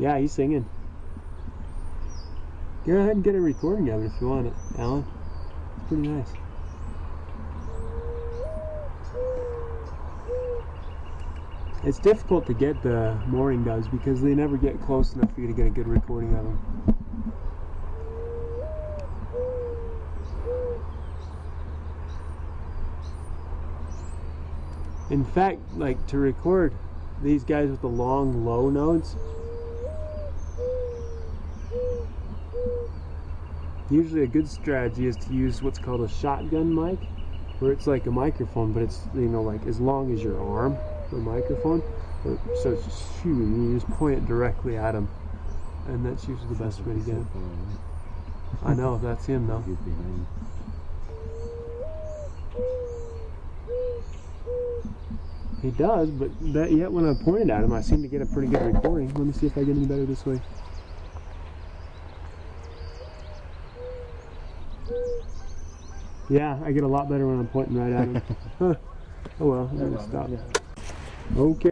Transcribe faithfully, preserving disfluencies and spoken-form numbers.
Yeah, he's singing. Go ahead and get a recording of it if you want it, Alan. It's pretty nice. It's difficult to get the mooring doves because they never get close enough for you to get a good recording of them. In fact, like to record these guys with the long, low notes, usually a good strategy is to use what's called a shotgun mic, where it's like a microphone, but it's, you know, like as long as your arm, the microphone. So it's just shooting, you just point it directly at him, and that's usually the best way to get him. I know, that's him though. He does, but that, yet when I pointed at him, I seem to get a pretty good recording. Let me see if I get any better this way. Yeah, I get a lot better when I'm pointing right at him. Huh. Oh well, I'm gonna stop. Okay.